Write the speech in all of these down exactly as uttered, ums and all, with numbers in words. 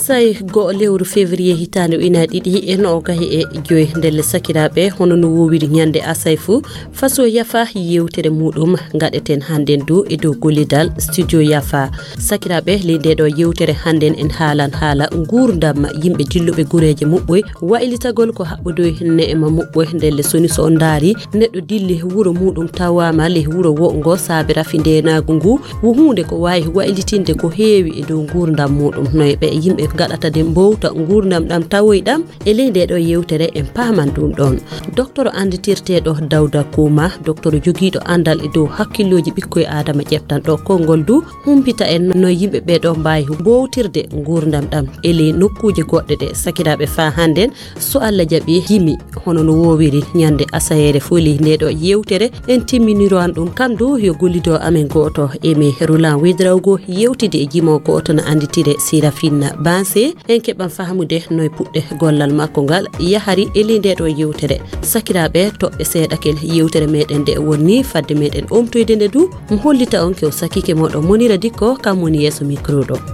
say go lewru février hitande ina didi en o gahi e joy ndelle sakirabe hono no wowiri nyande asayfu faso yafa yewtere mudum ngadeten handen do e do golidal studio yafa sakirabe linde do yewtere handen en haalan haala ngurdam yimbe dillube gureje mubboy wailitagol ko habbudo ne e mabboy ndelle soni so ndari neddo dilli wuro mudum tawama le wuro wongo sabira finde nagungu wo hunde ko wayi wailitinde ko heewi e do ngurdam mudum no be yimbe gadata de mbowta ngurnam dam tawoydam e linde do yewtere en paman dum don docteur anditirtedo Dawda Kuma docteur jogido andal e do hakkiloji bikkoy adama jeftan do kongol du humpita en no yimbe be do mbayi bowtirde ngurdam dam e le nokkuje godde de sakirabe fa handen so alla jabi himi hono no wowiri nyande asayere foli ne do yewtere en timminiro an dum kandu yo gollido amen goto e me Roland Wedrawgo yewtide e jimo goto na anditire Sirafina Banse en keban fahamude noy pudde gollal makko gal yahari elinde do yewtere sakirabe to e seedakel yewtere meden de woni fadde meden omtoyde nde du mo hollita on ke o sakike modo monira dikko kam woni yeso micro do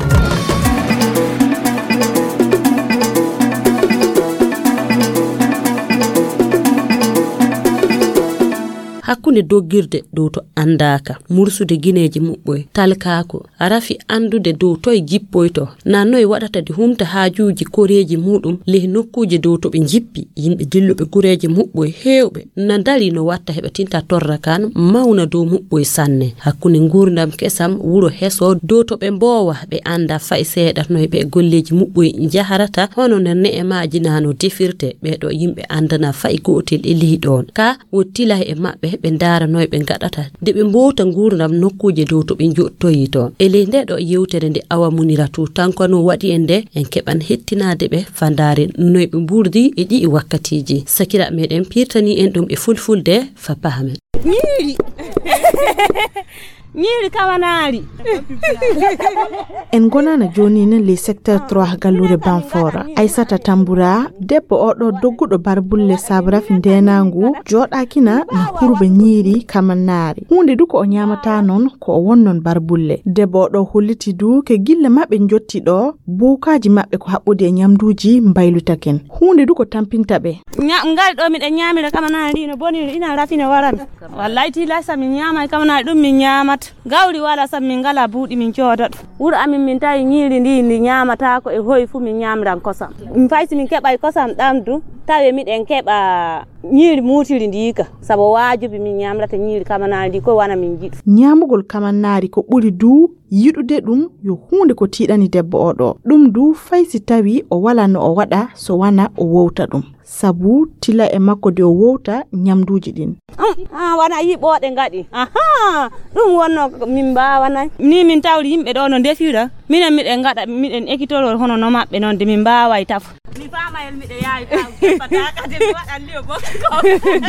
hakkunde dogirde dow to andaka mursude gineji mubboy talkaako arafi andude dow toy jippoyto na noy wadata di humta haajuuji koreji mudum le nokkuje dow to be jippi yimbe dillube gureji mubboy heewbe na dali no watta heba tinta torra kan mauna dow mubboy sanne hakkunde ngurdam kesam wuro heso dow to be mbowa be anda fay seeda noy be golleji mubboy jaharata hono ne e maaji nano defirte be do yimbe andana fay gotel e liidon ka wottila e mabbe be ndara noy be gadata de be mbota ngurdam nokkuje dow to be jottoyi to ele nde do yewtere nde awa munira tu tankano wadi ende en keban hettinade be fandare noy be burdi e di wakkatiji sakira meden pirtani en dum e fulfulde fa pahamen Nyiri Nyiri kawanari en gonana joni ne le secteur trois gallure Banfora Aissata Tambura debbo odo doggudo barbulle sabra findenangu jodakina na hurbe nyiri kamanari hunde du ko o nyamata non ko o wonnon barbulle debbo do holliti du ke gille mabbe jotti do bokaji mabbe ko habbude nyamduji mbaylutaken hunde du ko tampinta be ngal do mi de nyamira kamanari no boni ina rafina waran wallahi ti la sami nyama kamanari dum mi nyamat gawri wala sam min ngala buudi min coodat wuro amin min tawi nyiri ndi ndi nyamata ko e hoy fu min nyamran kosam min faysi min keba kosam damdu tawe miden keba nyiri mutiri ndika sabo wajibi min nyamrata nyiri kamanari ko wana min jidu nyamugol kamanari ko buri du yidude dum yo hunde ko tidani debbo odo dum du faysi tawi o wala no o wada so wana o wowta dum sabu tila e makko de o wowta nyamduji din ah wana yibode ngadi aha dum wonno min bawana ni min tawri yimbe do no defira minen miden ngada miden ekitoro hono no mabbe non de min bawai tafu mi fama el mide yayi pataka de wada liyo bokko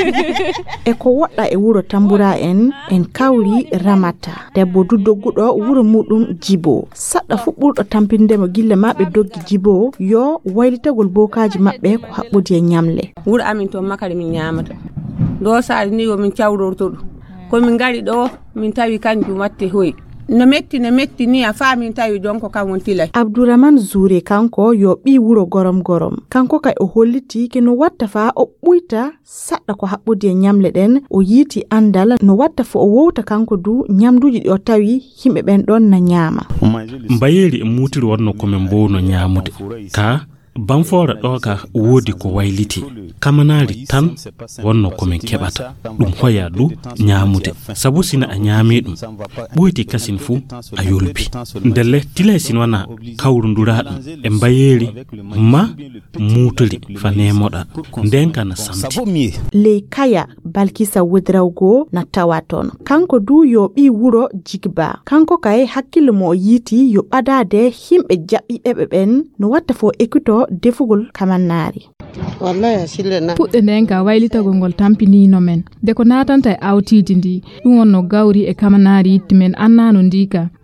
e ko wodda e wuro Tambura en en kawri Ramata debbo duddogudo wuro mudum Jibo sadda fu burdo tampinde mo gille mabbe doggi Jibo yo waylitagol bokaji mabbe ko habbudi nyamle wuro amin to makari min nyamata do saari ni wo min cawrorto ko min ngari do min tawi kanju watte hoy no metti no metti ni a fami tawi jonko kan won tilay Abdourahmane Zoure kanko yo bi wuro gorom gorom kanko kay o holliti ke no watta fa o buyta sadda ko habbude nyamle den o yiti andal no watta fa o wowta kanko du nyamduji di o tawi himbe ben don na nyama mbayeri mutir wonno ko men bono nyamude ka Banfora doka wodi ko wayliti kamanari tan wonno ko men kebata dum hoya du nyaamude sabu sina a nyaame dum boyti kasin fu a yolbi ndelle tilay sin wana kawrundura dum e mbayeri ma mutuli fa nemoda ndenka na samti le kaya Balkisa Wedrawgo na tawaton kanko du yo bi wuro Jigba kanko kay hakkilo mo yiti yo badade himbe jabbi bebe ben no watta fo ekuto defugol kamanari wallahi sille pudde denka waylitagol ngol tampini no men de ko natanta e awtidi ndi dum wonno gawri e kamanari timen annano ndika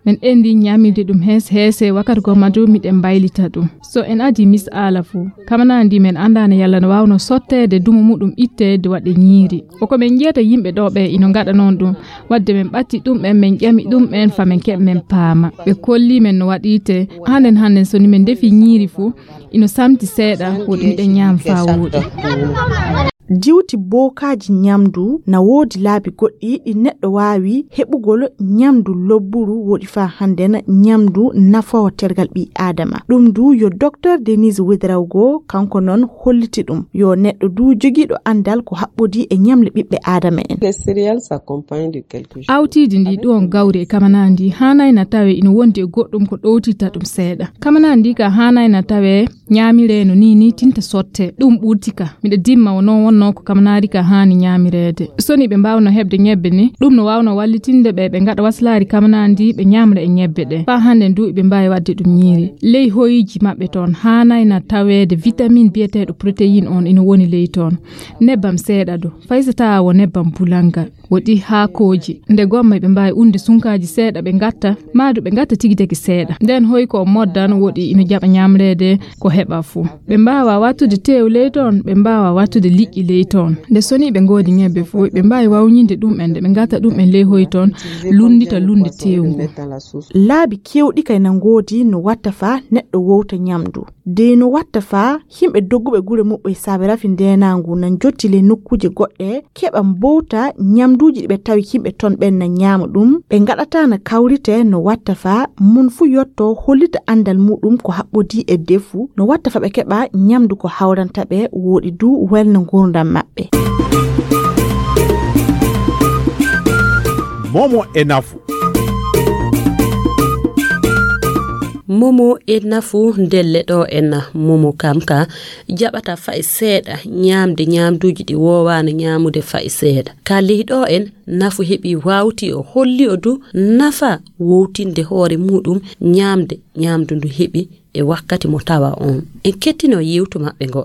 men endi nyamide dum hes hese wakkati go madu miden baylita dum so en adi mis ala fu kamana andi men andana yalla no wawno sottede dumu mudum ittede wade nyiri ko men jeta yimbe do be ino ngada non dum wadde men batti dum en men jami dum en famen keb men paama be kolli men no wadite hanen hanen so ni men defi nyiri fu ino samti seeda wodi miden nyam fa wodi diwti bokaji nyamdu na wodi laabi goddi di neddo waawi hebugol nyamdu lobburu wodi fa handena nyamdu nafa tergal bi adama dum du yo docteur Denise Wedrawgo kanko non holliti dum yo neddo du jogido andal ko habbodi e nyamle bibbe adama en les céréales s'accompagnent de quelque chose awtidi ndi don gawre kamanandi hanay na tawe ino wonde goddum ko dowtita dum seeda kamanandi ka hanay na tawe nyamire no ni ni tinta sotte dum burtika mi dimma wono wonno ko kamanari ka hani nyamirede soni be mbawno hebde nyebbe ni dum no wawno wallitinde be be ngada waslari kamanandi be nyamre e nyebbe de fa hande ndu be mbawi wadde dum nyiri ley hoyiji mabbe ton hanay na tawede vitamine bietedo protein on ino woni ley ton nebam seeda do faysata wo nebam bulanga wodi haakoji nde gomma be mbawi unde sunkaji seeda be ngatta maadu be ngatta tigiteki seeda den hoy ko moddan wodi ino jaba nyamrede ko heba fu be mbawa watude tew ley ton be mbawa watude liqi ley ton de soni be ngodi nyebbe fu be mbawi wawnyinde dum ende be ngata dum en ley hoy ton lundita lunde tewngo laabi kewdi kay na ngodi no watta fa neddo wowta nyamdu de no watta fa himbe doggube gure mubbe sabira fi ndenangu nan jottile nokkuje godde keba mbota nyamduji be tawi himbe ton ben na nyaamu dum be ngadata na kawrite no watta fa mun fu yotto holita andal mudum ko habbodi e defu no watta fa be keba nyamdu ko hawranta be wodi du welna ngurdam mabbe momo enafu momo enafu ndelle do en momo kamka jabata fay seeda nyamde nyamduji di wowana nyamude fay seeda kali do en nafu hebi wawti o holli o du nafa wowtinde hoore mudum nyamde nyamdu ndu hebi e wakkati mo tawa on en kettino yewtu mabbe go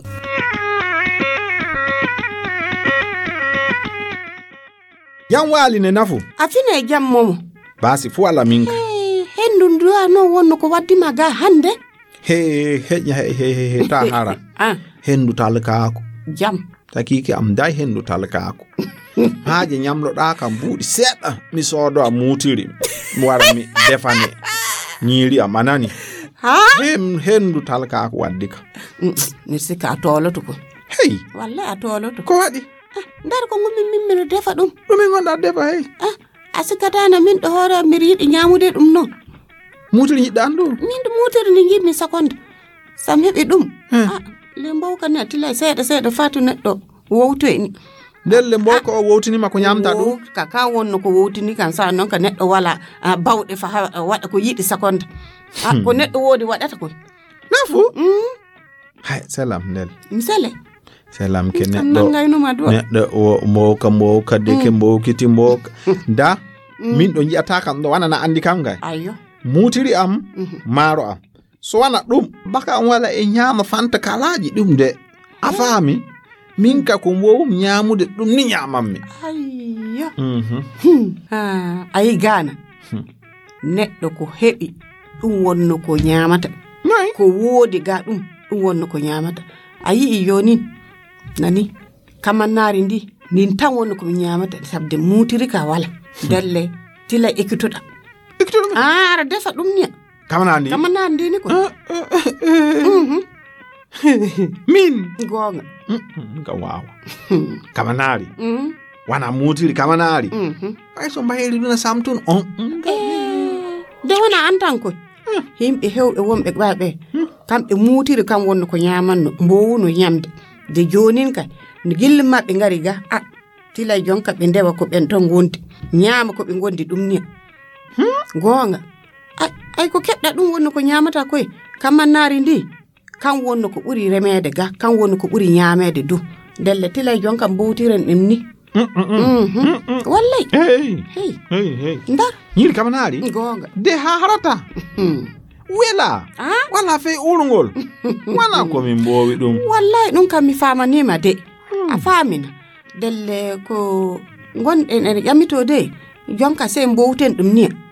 yan wali ne nafu afine jam momo basi fu ala minka hendu ndua no wonno ko waddi maga hande he he he he he ta hara ah hendu talkaako jam takiki am dai hendu talkaako haaje nyamlo da kam buudi sedda mi sodo a mutiri wara mi defane nyiri amanani ha hem hendu talkaako waddika ni sika tolo to ko hey wallahi atolo to ko wadi ndar ko ngumi min mi defa dum dum ngonda defa hey ah asikata na min do hore mi riidi nyamude dum no mutiri yiddan do min do mutiri ni yimmi seconde sam hebi dum ah le mbawka na tila seeda seeda fatu neddo wowto ni delle mboko o wowtini mako nyamta do kaka wonno ko wowtini kan sa non ka neddo wala bawde fa wada ko yidi seconde ah ko neddo wodi wadata ko nafu mm hay salam del misale salam ke neddo neddo o mo ka mo ka de ke mo kiti mo da min do jiata kam do wana na andi kam gay ayo mutiri am maro am so wana dum baka wala e nyama fanta kalaji dum de afami min ka ko wo nyamude dum ni nyamammi ayyo mhm ah ay gana neddo ko hebi dum wonno ko nyamata ko wodi ga dum dum wonno ko nyamata ayi yonin nani kamanari ndi nin tan wonno ko nyamata sabde mutiri ka wala dalle tila ekituda ekituda ah ara defa dum ni kamanandi kamanandi ni ko min gonga ga wawa kamanari wana mutiri kamanari ay so mbayri duna samtun on de wana antan ko himbe hewbe wonbe baabe kambe mutiri kam wonno ko nyamanno mbowuno nyamde de jonin kay ni gilli mabbe ngari ga ah tila jonka be ndewa ko ben ton gondi nyama ko be gondi dum ni gonga ay ay ko kedda dum wonno ko nyamata koy kamanari ndi kan wonno ko buri remede ga kan wonno ko buri nyamede du delle tila jonka mbowtiren dem ni wallahi hey hey hey hey ndar yiri kamanari gonga de ha harata wela ah wala fe urungol wana ko min bowi dum wallahi dum kam mi famani ma de a famina delle ko gon en en yamito de jonka se mbowten dum ni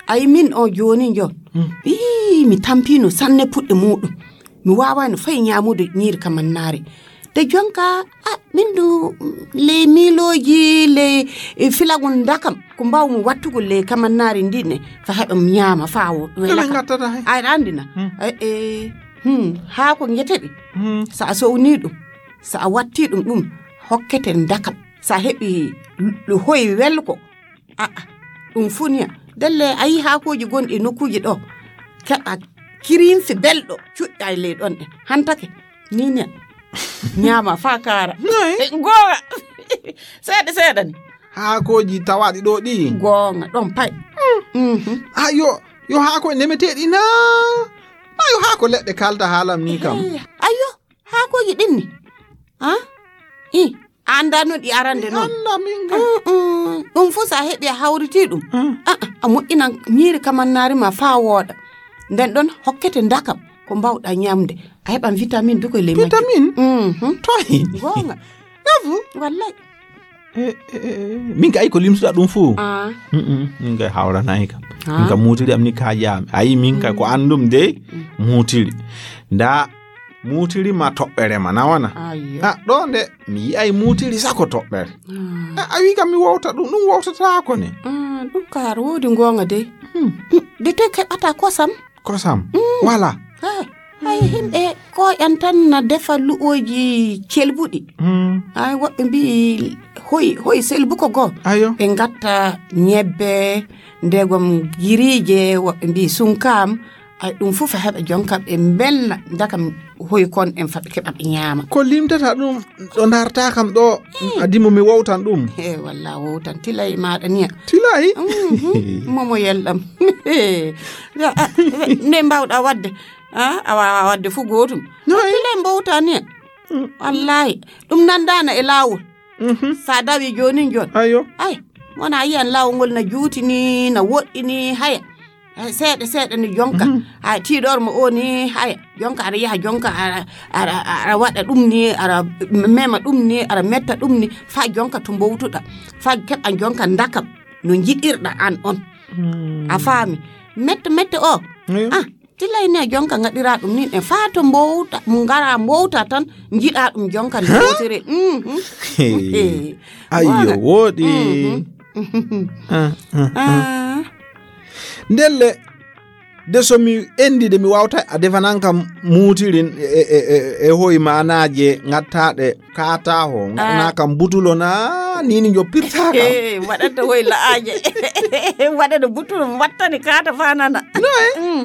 ay min o joni jon i mi tampino sanne pudde mudum mi wawani fay nyaamude nyir kamannare de jonka ah min du le miloji le filagun dakam ko mbawmu wattugo le kamannare ndine fa heba nyaama faawo ay andina e hmm ha ko ngetedi sa so uni dum sa watti dum dum hokkete dakam sa hebi lu hoy welko ah dum funia dalle ayi haakoji gondi nokkuji do keba kirin fi beldo cudda le don de hantake ni ne nyama fakara goga seede seede ni haakoji tawadi do di gonga don pay mhm ayo yo haako nemetedi na ayo haako ledde kalta halam ni kam ayo haakoji dinni ha i anda no di arande non anda minga dum fu sa hebi hawriti dum ah amu ina nyiri kamannari ma fa woda den don hokkete ndakam ko mbawda nyamde a heban vitamin duko le vitamin mhm toy gonga yavu wallahi eh minga ay ko limsuda dum fu ah mhm minga hawra nay kam minga mutiri amni ka jam ay minga ko andum de mutiri nda mutiri ma tobbere ma nawana ah do nde mi ay mutiri sako tobbere a wi kam mi wowta dum dum wowtata ko ne ah dum kar wodi gonga de de te ke ata kosam kosam wala ay himbe ko yantan na defa luoji celbudi ay wobbe bi hoy hoy selbu ko go ayo be ngatta nyebbe ndegom girije wobbe bi sunkam ay dum fu fa heba jonka be belna dakam hoy kon en fa keba be nyama ko limtata dum do darta kam do adimo mi wowtan dum e walla wowtan tilay maada niya tilay momo yeldam ne mbawda wadde ah awa wadde fu gotum tilay mbawta niya wallahi dum nandana e lawol sa dawi joni jon ayo ay wona yiyan lawol na juutini na woddini haya seede seede ni jonka ha ti dor mo oni haya jonka ara yaha jonka ara ara wada dum ni ara mema dum ni ara metta dum ni fa jonka to mbowtuda fa keba jonka ndakam no jidirda an on a faami metta metta o ah tilay ne jonka ngadira dum ni e fa to mbowta ngara mbowta tan jida dum jonka ndotire mhm ayo wodi ah ndelle de so mi endi de mi wawta a defanan kam mutirin e e e hoy manaje ngattade kata ho ngana kam butulo na nini jo pirta kam eh wadata hoy laaje wadata butulo wattani kata fanana no eh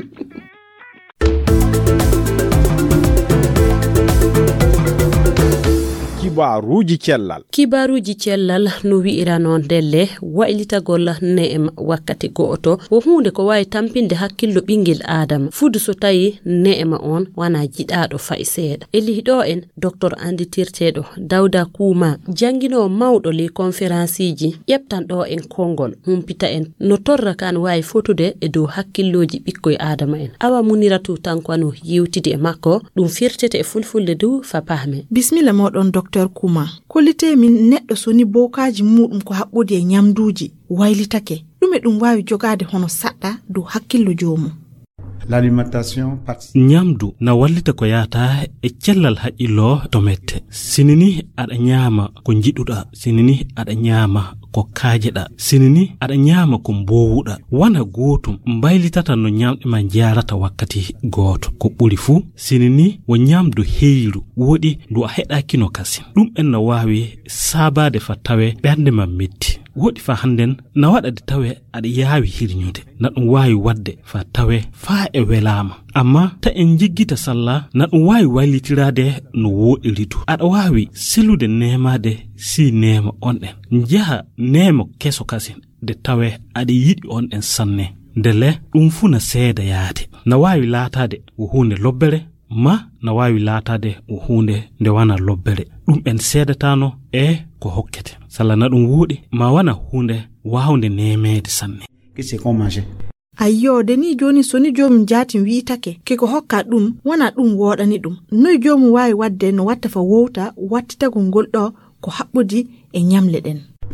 kibaruji cellal kibaruji cellal no wi'ira non delle waylitagol ne'em wakkati go'oto wo hunde ko wawi tampinde hakkillo bingel adam fudu so tayi ne'ema on wana jidaado fay seeda eli do en docteur andi tirtedo dawda kuma jangino mawdo le conférence ji yeptan do en kongol humpita en no torra kan wawi fotude e do hakkilloji bikkoy adama en awa muniratu tankwano yewtide e makko dum firtete e fulfulde du fa pahme bismillah modon docteur Kuma kolite min neddo soni bokaji mudum ko habbudi e nyamduji waylitake dume dum wawi jogade hono sadda do hakkillo joomu l'alimentation nyamdu na wallita ko yata e cellal haqqilo to mette sinini ada nyama ko jiduda sinini ada nyama ko kaajeda sinini ada nyama ko mbowuda wana gotum mbaylitata no nyamde man jarata wakkati goto ko buri fu sinini wo nyamdu heeru wodi do a heda kino kasi dum en no wawi sabade fa tawe bernde man metti wodi fa handen na wada de tawe ada yawi hirnyude na dum wawi wadde fa tawe fa e welama amma ta en jiggita salla na dum wawi walitirade no wodiritu ada wawi silude nemade si nema on en jaha nema keso kasi de tawe ada yidi on en sanne dele dum funa seeda yaade na wawi latade wo hunde lobbere ma na wawi latade wo hunde nde wana lobbere dum en seedatano e ko hokkete sala na dum wodi ma wana hunde wawnde nemede sanne kise ko manger ayyo de ni joni soni jom jatin wiitake ke ko hokka dum wana dum wodani dum no jom wawi wadde no watta fa wowta wattita gongol do ko habbudi e nyamle den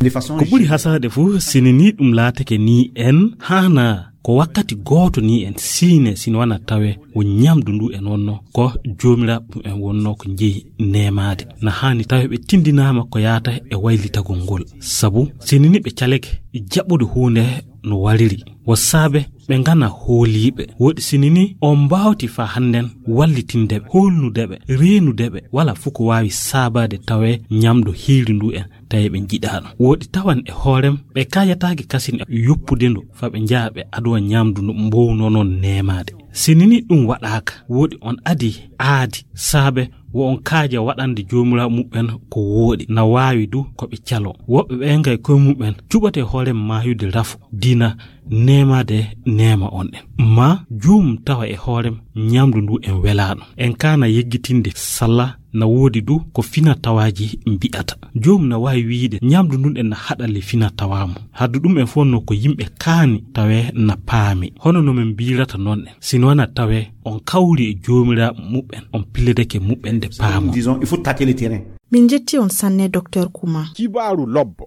ko ɓuri hasade fu sinini ɗum laatake ni en hana ko wakkati goto ni en sine sin wana tawe wo nyamdu ndu en wonno ko jomiraɓe en wonno ko jeeyi nemade na hani tawe ɓe tindinama ko yaata e waylitagol ngol sabu sinini ɓe caleke jaɓɓude hunde no wariri wo saabe ɓe ngana hooliɓe woɗi sinini on mbawti fa hannden wallitindeɓe holnudeɓe reenudeɓe wala fu ko wawi saabade tawe nyamdu hiiri ndu en tawi ɓe jiɗano woɗi tawan e hoorem ɓe kayataki kasin e yoppude ndu fa ɓe jaa ɓe adowa nyamdu ndu mbowno noon nemade sinini ɗum waɗaka woɗi on adi aadi saabe wo on kaaja waɗande joomira muɓɓen ko wooɗi na waawi du ko ɓe calo woɓɓe ɓe ngay koye muɓɓen cuɓate hoore maayude rafu dina nemade nema on en ma joomum tawa e hoorem ñamdu ndu en welano en kana yeggitinde salla na woodi du ko fina tawaji mbi'ata joomum na waawi wiide ñamdu ndun en na haɗalle fina tawamo haddu ɗum en fonno ko yimɓe kaani tawe na paami hono no men mbirata noon en sino wana tawe on kawri e joomira muɓɓen on pilledeke muɓɓen de paamo disons il faut tâter le terrain. Min jetti on sanne docteur Kuma. Kibaru lobbo.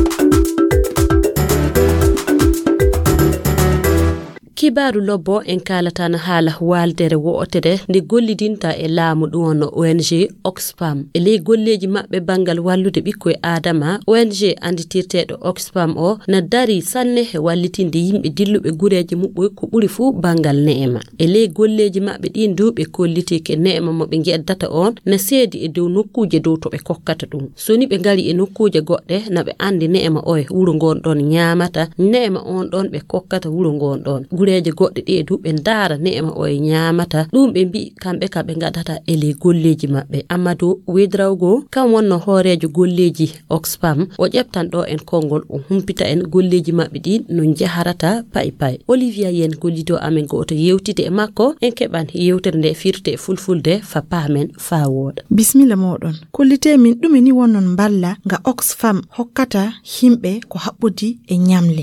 kibaru lobbo en kalata na hala waldere wootede ndi gollidinta e laamu ɗum wonno O N G Oxfam e ley golleji maɓɓe bangal wallude ɓikkoye adama O N G anditirteɗo Oxfam o na dari sanne e wallitinde yimɓe dilluɓe gureji muɓɓoy ko ɓuri fuu bangal neema e ley golleji maɓɓe ɗin du ɓe kollitike neema mo ɓe geddata on na seedi e dow nokkuje dow to ɓe kokkata ɗum soni ɓe ngari e nokkuje goɗɗe na ɓe andi neema o e wuro ngon ɗon ñaamata neema on ɗon ɓe kokkata wuro ngon ɗon gureje goɗɗe ɗi e du ɓe ndaara neema o e ñaamata ɗum ɓe mbi kamɓe ka ɓe gaɗata e ley golleji maɓɓe Amadou Wedrawgo kam wonno hoorejo golleji Oxfam o ƴeftan ɗo en konngol o humpita en golleji maɓɓe ɗi no jaharata pay pay Olivia yen gollido amen goto yewtide e makko en keɓan yewtere nde firte e fulfulde fa paamen fa wooɗa bisimilla moɗon kollite min ɗume ni wonnon mballa nga Oxfam hokkata himɓe ko haɓɓudi e ñamle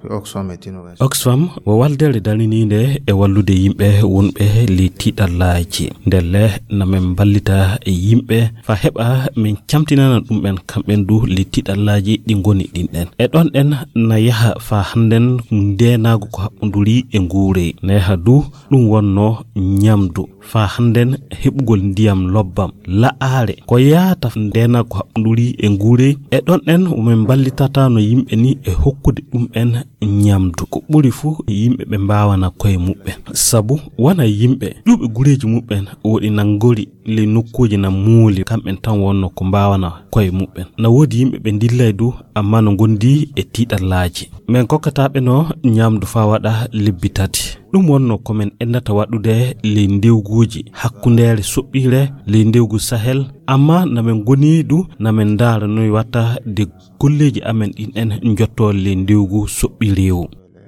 Oxfam wo waldere danininde e wallude yimɓe wonɓe li tiɗallaji ndelle na men ballita e yimɓe fa heɓa min camtinana ɗum ɓen kamɓen du li tiɗallaji ɗi goni ɗin ɗen e ɗon ɗen na yaha fa handen ndenago ko haɓɓoduri e nguure na yaha du ɗum wonno ñamdu fa handen heɓugol ndiyam lobbam la'are ko yaata ndenago ko haɓɓoduri e nguure e ɗon ɗen women ballitata no yimɓe ni e hokkude ɗum ɓen ñamdu ko ɓuri fu yimɓe ɓe mbawana koye muɓɓen sabu wana yimɓe ɗuɓe gureji muɓɓen woɗi nangori le nokkuji na muuli kamɓen tan wonno ko mbawana koye muɓɓen na woodi yimɓe ɓe dillay du amma no gondi e tiɗallaji men kokkataɓe no ñamdu fa waɗa lebbi tati ɗum wonno komin endata waɗude ley ndewguji hakkundere soɓɓire ley ndewgu Sahel amma namen goni du namen ndaara noy watta de golleji amen ɗin en jotto ley ndewgu soɓɓirewu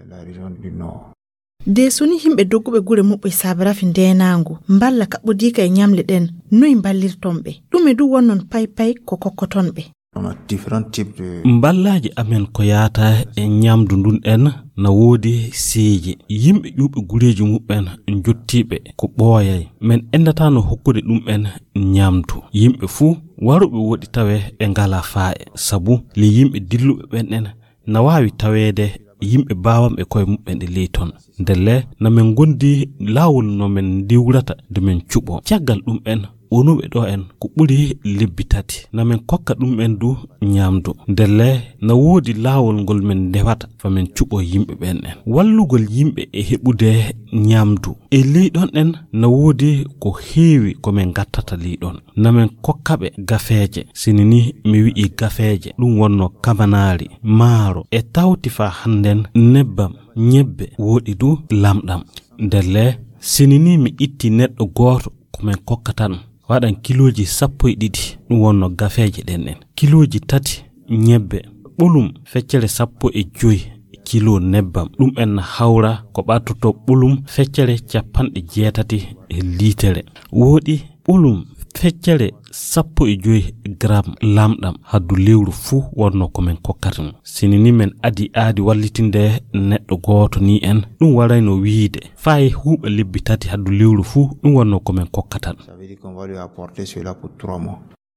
de soni himɓe dogguɓe gure muɓɓe sabarafi ndenangu mballa kaɓɓodika e ñamle ɗen noy mballirtonɓe ɗume du wonnon pay pay ko kokkotonɓe mballaji amen ko yaata e ñamdu ndun en na woodi seeji yimɓe ƴuɓe gureji muɓɓen jottiɓe ko ɓooyay men endata no hokkude ɗum en ñamdu yimɓe fuu waruɓe woɗi tawe ɓe ngala faaye sabu li yimɓe dilluɓe ɓen en na wawi tawede yimɓe bawamɓe koye muɓɓen ɗe ley ton ndelle na men gondi lawol no men diwrata de men cuɓo caggal ɗum en onuɓe ɗo en ko ɓuri lebbi tati na men kokka ɗum en du ñamdu ndelle na woodi laawol ngol men ndewata fa men cuɓo yimɓe ɓen en wallugol yimɓe e heɓude ñamdu e ley ɗon en na woodi ko heewi ko men gattata ley ɗon na men kokkaɓe gafeeje sini ni mi wi'i gafeeje ɗum wonno kamanari maaro e tawti fa hannden nebbam ñebbe woodi du lamɗam ndelle sini ni mi itti neɗɗo gooto ko men kokkatan waɗan kiloji sappo e ɗiɗi ɗum wonno gafeeje ɗen en kiloji tati ñebbe ɓolum feccere sappo e joyi kilo nebbam ɗum en hawra ko ɓattoto ɓolum feccere capanɗe jeetati e litere woodi ɓolum feccere sappo e joyi gram lamɗam haddu lewru fuu wonno ko men kokkata sini ni men adi aadi wallitinde neɗɗo gooto ni en ɗum warayno wiide fayi huuɓa lebbi tati haddu lewru fuu ɗum wonno ko men kokkata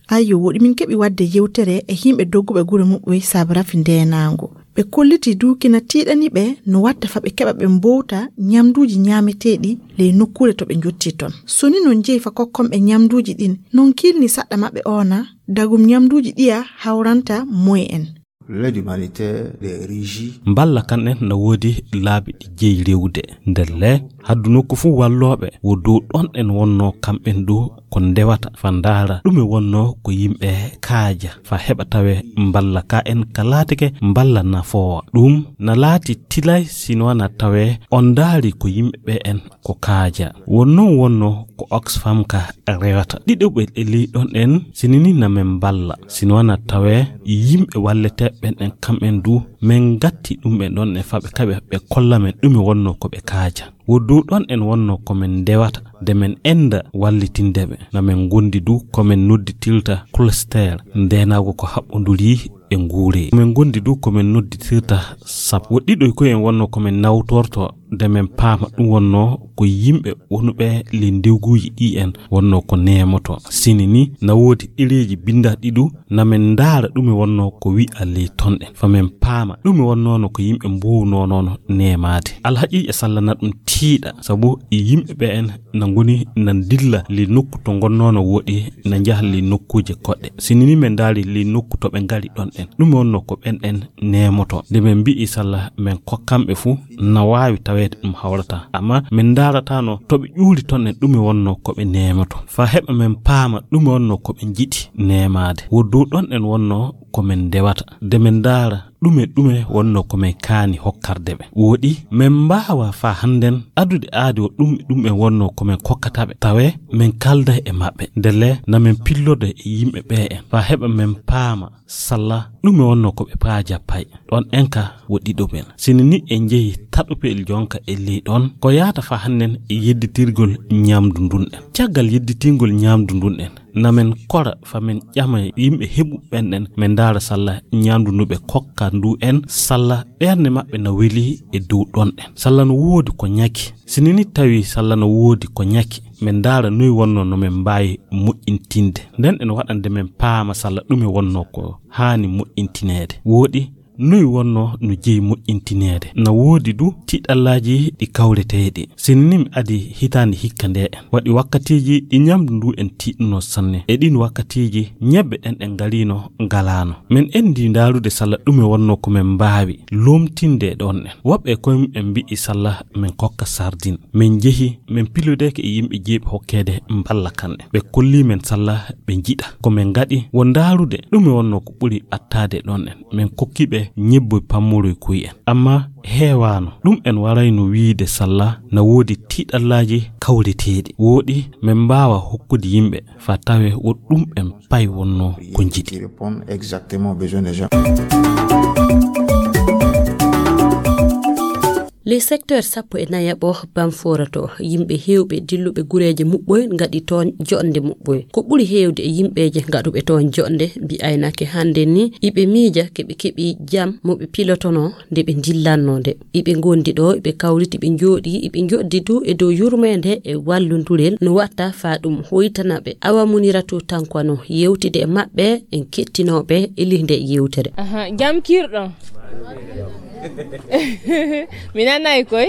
ayo wodi min keɓi wadde yewtere e himɓe dogguɓe gure muɓɓe sabirafi ndenango ɓe kolliti dukina tiiɗani ɓe no watta fa ɓe keɓa ɓe mbowta ñamduji ñaameteɗi ley nokkure to ɓe jotti ton soni non jeeyi fa kokkomɓe ñamduji ɗin non kilni saɗɗa maɓɓe ona dagum ñamduji ɗiya hawranta moye en l'aide humanitaire des régies mballa kanɗen no woodi laabi ɗi jeeyi rewde nder le haddu nokku fuu walloɓe wo dow ɗon en wonno kamɓen ɗo ko ndewata fa ndaara ɗume wonno ko yimɓe kaaja fa heɓa tawe mballa ka en ka laatike mballa nafoowa ɗum na laati tilay sino na tawe on ndaari ko yimɓe ɓe en ko kaaja wonno wonno ko Oxfam ka rewata ɗiɗoɓe e ley ɗon en sinini na men mballa sino na tawe yimɓe wallete ɓen en kamɓen du men gatti ɗum ɓe ɗon e fa ɓe kaɓe ɓe kolla men ɗume wonno ko ɓe kaaja woddu ɗon en wonno komin ndewata de men enda wallitindeɓe na men gondi du komin nodditirta cluster ndenago ko haɓɓoduri e nguure komin gondi du komin nodditirta sab woɗɗiɗo ko en wonno komin nawtorto de men paama ɗum wonno ko yimɓe wonuɓe le ndewguji ɗi en wonno ko nemoto sini ni na woodi ɗereji bindaɗi ɗu na men ndaara ɗume wonno ko wi'a ley ton en fa men paama ɗume wonnono ko yimɓe mbowno noon nemade alhaqiqa sallana ɗum tiiɗa sabu yimɓe ɓe en na ngoni nan dilla le nokku to gonnono woɗi na jaha le nokkuje koɗɗe sini ni men ndaari le nokku to ɓe ngari ɗon en ɗume wonno ko ɓen en nemoto nde men mbi'i sallah men kokkamɓe fuu na waawi tawede ɗum hawrata amma min ndaratano to ɓe ƴuuri ton en ɗume wonno ko ɓe nemoto fa heɓa men paama ɗume wonno ko ɓe jiɗi nemade woddu ɗon en wonno ko men ndewata de men ndaara ɗume ɗume wonno ko men kaani hokkarde ɓe woɗi men mbawa fa handen adude aadi o ɗum ɗum en wonno ko men kokkataɓe tawe men kalda e maɓɓe ndele na men pillode e yimɓe ɓe en fa heɓa men paama salla ɗume wonno ko ɓe paaja pay ɗon en ka woɗɗiɗo men sini ni en jeeyi taɗupel jonka e ley ɗon ko yaata fa handen e yedditirgol ñamdu ndun en caggal yedditingol ñamdu ndun en na men kora fa men ƴama yimɓe heɓu ɓen en men ndaara salla ñamdu ndu ɓe kokka ndu en salla ɓernde maɓɓe no weli e dow ɗon en salla no woodi ko ñaki sini ni tawi salla no woodi ko ñaki men ndaara noyi wonno no men mbawi moƴƴintinde nden en waɗande men paama salla ɗume wonno ko haani moƴƴintinede woodi noyi wonno no jeeyi moƴƴintinede na woodi du tiɗallaji ɗi kawreteɗi sinni mi adi hitande hikka nde en waɗi wakkatiji ɗi ñamdu ndu en tiɗno sanne e ɗin wakkatiji ñebbe ɗen ɗen ngalino ngalano min endi ndarude salla ɗume wonno ko men mbawi lomtinde ɗon en woɓɓe koye en mbi'i salla min kokka sardine min jeehi min piludeke e yimɓe jeeɓe hokkede mballa kanɗe ɓe kolli men salla ɓe jiɗa ko min gaɗi wo ndarude ɗume wonno ko ɓuri attade ɗon en min kokkiɓe ñebboy pammoroy kuy en amma heewano ɗum en warayno wiide salla na woodi tiɗallaji kawreteɗi woodi min mbawa hokkude yimɓe fa tawe wo ɗum en pay wonno ko jiɗi les secteurs sappo e nayaɓo Bamfora to yimɓe hewɓe dilluɓe gureje muɓɓoy ngaɗi toon jonde muɓɓoy ko ɓuri hewde e yimɓeje ngaɗuɓe toon jonde mbi aynake hande ni iɓe miija keɓe keɓi jam moɓe pilotono nde ɓe dillanno nde iɓe gondi ɗo ɓe kawriti ɓe jooɗi iɓe joɗdi du e dow yurmede e wallodurel no watta fa ɗum hoytanaɓe Awa Muniratu Tankwano yewtide e maɓɓe en kettinoɓe e lihde yewtere aha jam kirɗo mi nanayi koy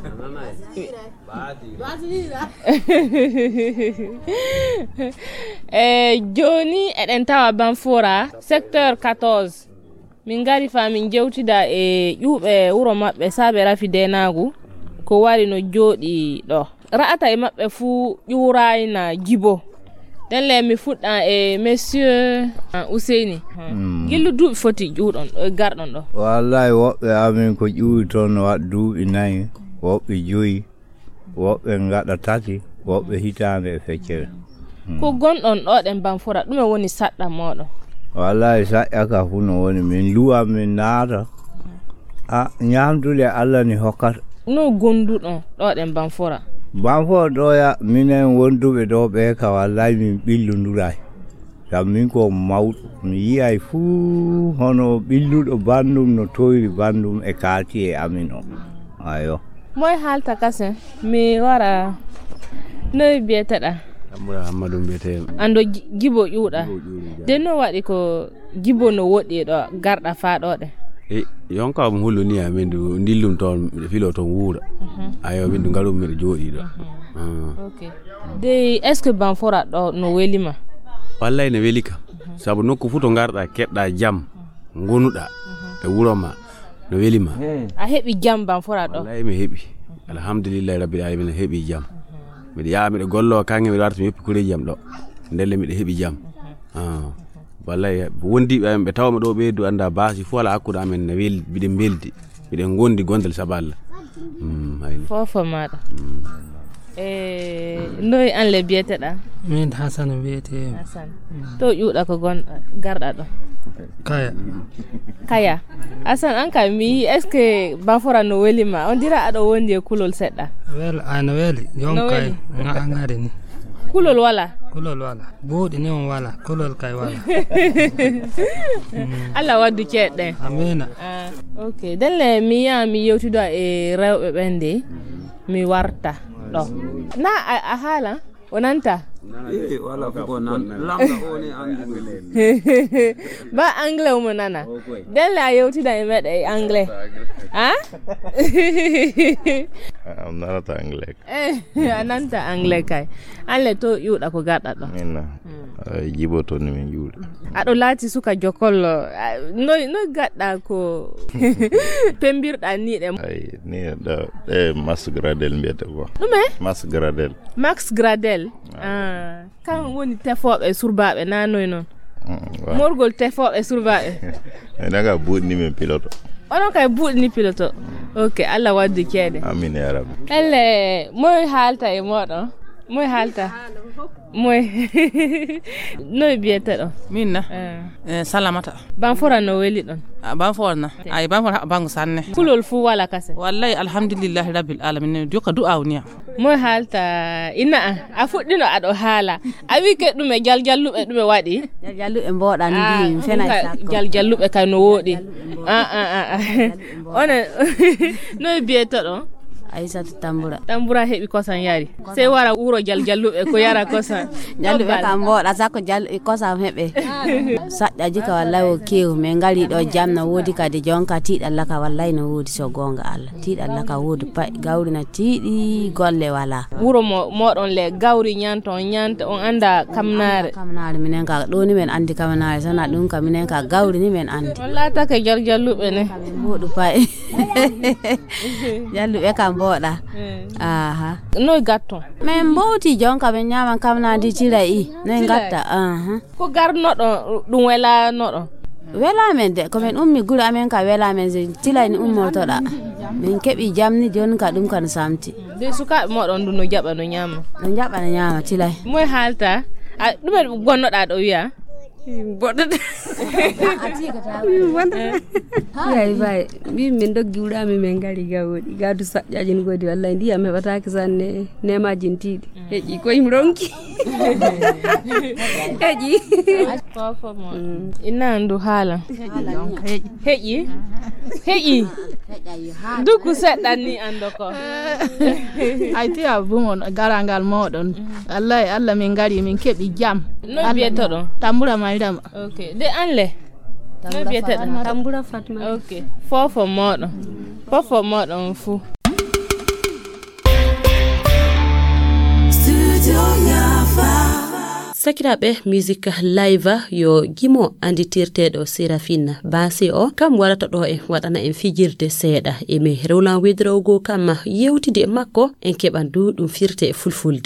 e joni eɗen tawa Bamfora secteur quatorze min gari fa min jewtida e ƴuɓe wuro maɓɓe Saabe Rafi Denagu ko wari no jooɗi ɗo ra'ata e maɓɓe fuu ƴurayna jibo den le mi fuɗɗa e monsieur Ouseyni gillu duuɓi foti ƴuuɗon garɗon ɗo wallahi woɓɓe amin ko ƴuwi toon waɗ duuɓi nayi woɓɓe joyi woɓɓe ngaɗa tati woɓɓe hitande e feccere ko gonɗon ɗo ɗen Bamfora ɗume woni saɗɗa moɗon wallahi saƴƴa ka fu no woni min luwa min naata a ñamdude Allah ni hokkata no gonduɗon ɗo ɗen Bamfora Bamfora ɗo ya minen wonduɓe ɗo ɓe ka wallahi min ɓillonduray sam min ko mawɗo mi yiyay fuu hono ɓilluɗo bandum no toyri bandum e kaati e amin o ayo moy haalta kasen mi wara noy biyeteɗa Tambura Amadou mbiyete. Ando gibo ƴuuɗa. Den no waɗi ko gibo no woɗɗi ɗo garɗa faa ɗo ɗe. E yonka mo holluni amin du ndillum ton mi filo ton wuura. Ayo min du ngarum mi jooɗi ɗo. Okay. De est ce que Banfora ɗo no welima? Wallahi ne weli kam. Sabu nokku fu to garɗa keɗɗa jam ngonuɗa e wuro ma no welima. A heɓi jam Banfora ɗo? Wallahi mi heɓi. Alhamdulillahi rabbil alamin heɓi jam. Miɗo yaa miɗo gollo kanŋe miɗo warta mi yoppi kureji jam ɗo ndelle miɗo heɓi jam. Wallahi wondiɓe amen ɓe tawma ɗo ɓeydu anda baasi fu ala hakkude amen ne weldi mbiɗen beldi miɗen gondi gondel sabu Allah. Fofo maɗa. E noy an le biyeteɗa? Min Hasan biyete. Hasan. To ƴuuɗa ko gonɗa garɗa ɗo? Kaya. Kaya. Hasan an ka mi est ce que Banfora no welima on dira aɗo wondi e kulol seɗɗa? Wel ano weli yon kay ngari ni. Kulol wala? Kulol wala. Buuɗi ni on wala, kulol kay wala. Allah waddu ceɗɗe. Amina. Ah, okay. Delle mi ya mi yewtudo e rewɓe ɓende mi warta ɗo. Na a haala o nanta? Eh wala ko nan lamba oni anglais. Ba anglais mo nana. Delle a yewtida e meɗe e anglais. Ah? Am nanata anglais. Eh, ananta anglais kay. Alle to ƴuuɗa ko gaɗa ɗo. Minna. Jibo to ni min ƴuuɗa. Aɗo laati suka jokollo. Noy noy gaɗɗa ko pembirɗa ni ɗe? Ay ni ɗo e Max Gradel mbiyete ko. Ɗume? Max Gradel. Max Gradel. Ah, kan woni tefoɓe surbaɓe na noy non. Morgol tefoɓe surbaɓe. Naga buɗni min piloto. Onon kay buɗni piloto. Okay, Allah waddu ceede. Amin ya rabbi. Elle moy halta e moɗon? Moy halta? Moy. Noy biyete ɗo? Minna. Eh salamata. Banfora no weli ɗon? Banfora na. Ay Banfora bangu sanne. Kulol fu wala kase. Wallahi alhamdulillah rabbil alamin. Joka du'a woniya. Moy halta ina a fuɗɗino aɗo haala. A wi ke ɗume jaljalluɓe ɗume waɗi? Jaljalluɓe mboɗan ndi fena sakko. Jaljalluɓe kay no woɗi. Ah ah ah. Ona noy biyete ɗo? Aisatu Tambura. Tambura heɓi kosan yari. Sey wara wuro jaljalluɓe ko yara kosan. Jalluɓe kam mboɗa sakko jalluɓe kosan heɓe. Saƴƴaji ka wallahi o kew min ngari ɗo jam no wodi kadi jonka tiiɗalla ka wallahi no wodi so gonga Allah. Tiiɗalla ka wodi pay gawri na tiiɗi golle wala. Wuro mo moɗon le gawri nyanto nyanta on anda kamnare. Kamnare minen ka ɗo ni men andi kamnare sana ɗum ka minen ka gawri ni men andi. Wallata ka jaljalluɓe ne. Moɗu pay. Jalluɓe kam boɗa. Aha. Noy gatton? Men mbowti jonka ɓe ñaman kamnadi tira i. Noy gatta. Aha. Ko garnoɗo ɗum welanoɗo? Wela men de ko men ummi guri amen ka wela men tila ni ummotoɗa. Min keɓi jamni joni ka ɗum kan samti. De sukaɓe moɗon ɗum no jaɓa no ñama? No jaɓa no ñama tilay. Moy halta? Ɗume gonnoɗa ɗo wiya? Boɗɗata. Yayi bay min min doggi wuɗami min ngari gawoɗi gadu saƴƴaji ni godi wallahi ndiyam heɓataki sanne nemajin tiiɗi heƴi koyim ronki heƴi fofo mo ina ndu haala heƴi heƴi duku seɗɗan ni ando ko ay tiya bungon garangal moɗon wallahi Allah min ngari min keɓi jam no biyeto ɗon Tambura maydama okay de anle no biyete ɗon Tambura Fatma okay fofo moɗon fofo moɗon fu sakiraɓe musique live yo gimo anditirteɗo Sérafine Bassey o kam warata ɗo en waɗana en fijirde seeɗa e mi rewlan wedrogo kam yewtide e makko en keɓan du ɗum firte e fulfulde.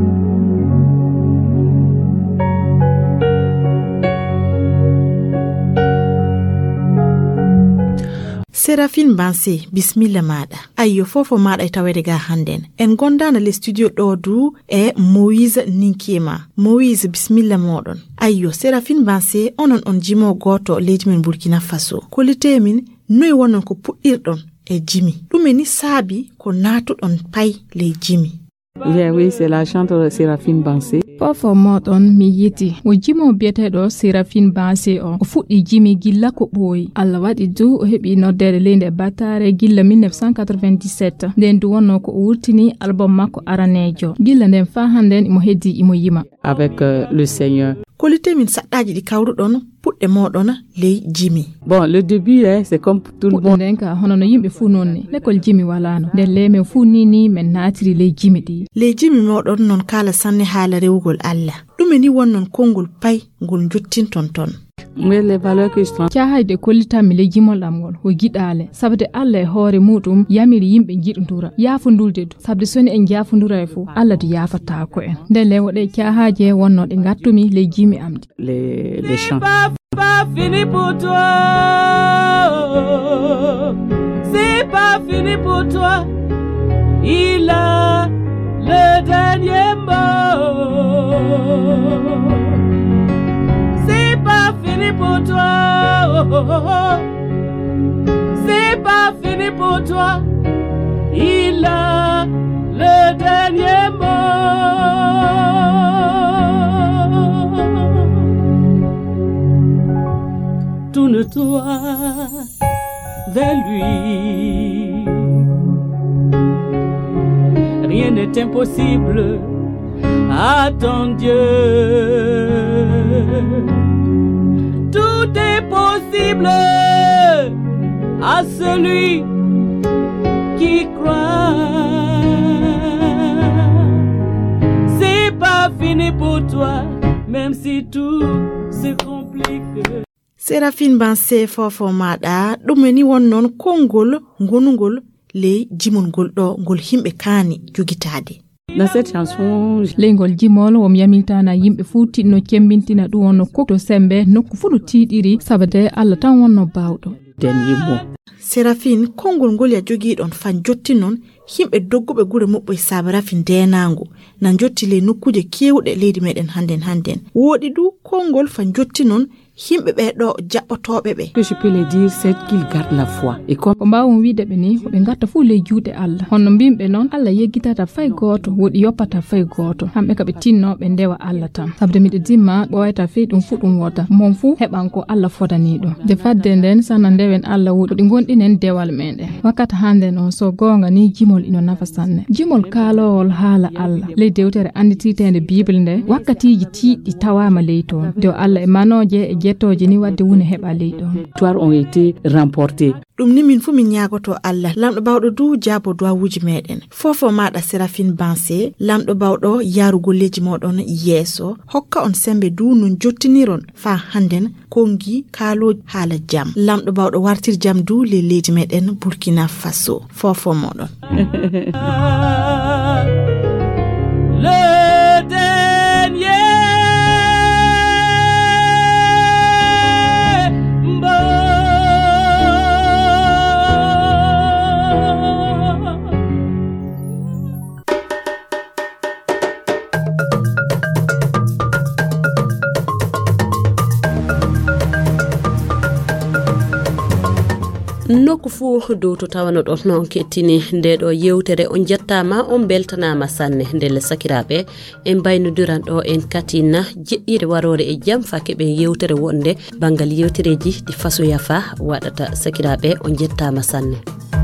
Sérafine Bassey bismillah maɗa ayyo fofo maɗa e tawede ga handen en gondana le studio ɗo du e Moïse Ninkema. Moïse bismillah moɗon. Ayyo Sérafine Bassey onon on jimo goto leydi men Burkina Faso kolite min noy wonon ko puɗɗirɗon e jimi ɗume ni saabi ko natuɗon pay ley jimi? Yeah, oui, c'est la chanteuse Sérafine Bassey. fofo moɗon mi yiti mo jimo biyeteɗo Séraphin Bassé o o fuɗɗi jimi gilla ko ɓooyi Allah waɗi du o heɓi noddede leydi battare gilla mille neuf cent quatre-vingt-dix-sept nden du wonno ko o wurtini album makko aranejo gilla nden fa handen imo heddi imo yima avec euh, le Seigneur. Kolite min saɗɗaji ɗi kawruɗon puɗɗe moɗon ley jimi. Bon, le début hein, c'est comme tout le monde. Nden ka hono no yimɓe fu nonni l'école jimi walano nden leymen fu nini men natiri ley jimi ɗi. Ley jimi moɗon non kala sanne haala rewugol Allah ɗume ni wonnon kongol pay ngol jottinton ton. Mais les valeurs que je trans cahayde kollitami ley jimol am ngol ho giɗale sabde Allah e hoore muɗum yamiri yimɓe jiɗodura yaafodulde du sabde soni en jaafodura e fo Allah du yaafata ko en nden le woɗe cahaje wonno ɗe gattumi ley jimi amdi les les chants. Pas fini pour toi, c'est pas fini pour toi, il a le dernier mot. C'est pas fini pour toi, oh, oh, oh. C'est pas fini pour toi, il a le dernier mot. Tourne-toi vers lui. Rien n'est impossible à ton Dieu. Tout est possible à celui qui croit. C'est pas fini pour toi, même si tout se complique. Séraphin Bassé fofo maɗa ɗum ni wonnon kongol gonugol ley jimol ɗo ngol himɓe kaani jogitade. Dans cette chanson, leygol jimol wom yamiltana yimɓe fu tinno cembintina ɗum wonno kokto sembe nokku fu no tiiɗiri sabade Allah tan wonno bawɗo. dernier mot. Séraphin kongol ngol ya jogiɗon fan jotti non himɓe dogguɓe gure moɓɓo e sabarafi ndenango nan jotti le nokkuje kewɗe leydi meɗen handen handen woɗi du kongol fan jotti non himɓe ɓe ɗo jaɓɓotoɓe ɓe. Que je peux les dire c'est qu'ils gardent la foi. Et comme ko mbawon wiide ɓe ni ɓe gatta fu ley juuɗe Allah honno mbimɓe noon Allah yeggitata fay goto woɗi yoppata fay goto hamɓe ka ɓe tinnoɓe ndewa Allah tan sabde miɗe dimma ɓoyata fey ɗum fu ɗum wota mon fu heɓan ko Allah fodani ɗum de fadde nden sana ndewen Allah woɗi ɗi gonɗinen dewal meɗen wakkati hande noon so gonga ni jimol ino nafa sanne jimol kaalowol haala Allah ley dewtere andititende bible nde wakkatiji tiiɗi tawama ley toon dow Allah e manoje e jettoje ni wadde woni heɓa ley ɗon victoires ont été remportées. ɗum ni min fu min ñaagoto Allah lamɗo bawɗo du jaabo duwawuji meɗen fofo maɗa Séraphin Bassé lamɗo bawɗo yarugolleji moɗon yeeso hokka on sembe du non jottiniron fa handen kongi kaalo haala jam lamɗo bawɗo wartir jam du le leydi meɗen Burkina Faso fofo moɗon. Le dernier nokku fu dow to tawano ɗon non kettini nde ɗo yewtere on jettama on beltanama sanne ndelle sakiraɓe en baynodiran ɗo en katina jeɗɗire warore e jam fa keɓen yewtere wonde bangal yewtereji ɗi façon yafa waɗata sakiraɓe on jettama sanne.